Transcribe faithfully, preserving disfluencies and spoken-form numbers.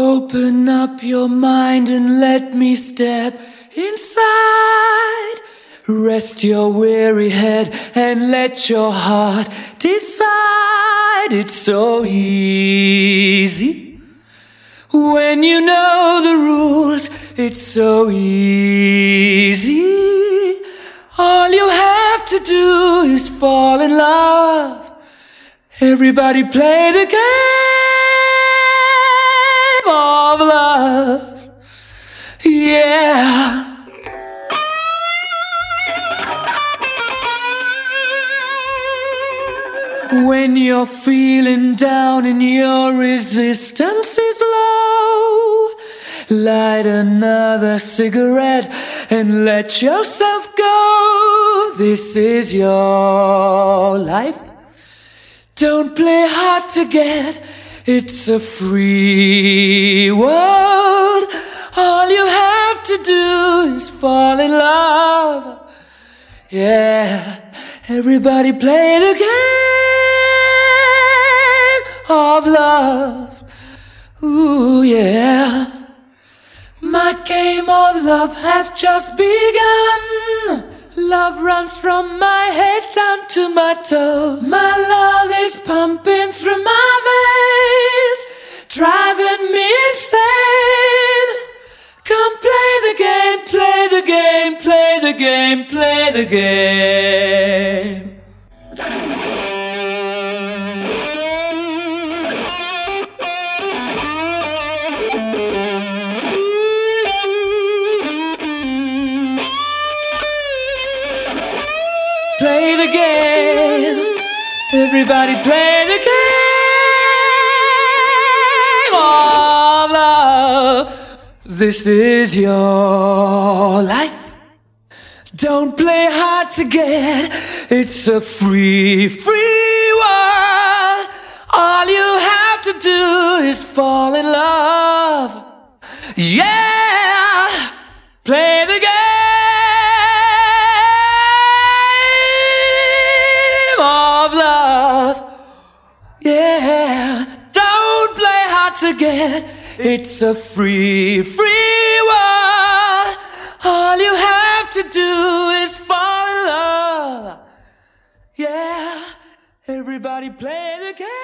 Open up your mind and let me step inside. Rest your weary head and let your heart decide. It's so easy when you know the rules. It's so easy. All you have to do is fall in love. Everybody play the game of love. Yeah. When you're feeling down and your resistance is low, light another cigarette and let yourself go. This is your life. Don't play hard to get. It's a free world. All you have to do is fall in love. Yeah, everybody play the game of love. Ooh, yeah. My game of love has just begun. Love runs from my head down to my toes. My love is pumping through my veins, driving me insane. Come play the game, play the game, play the game, play the game. Play the game. Everybody play the game of love. This is your life. Don't play hard to get. It's a free, free world. All you have to do is fall in love. Yeah. Play the game of love. Yeah. Don't play hard to get. It's a free, free world. All you have to do is fall in love. Yeah, everybody play the game.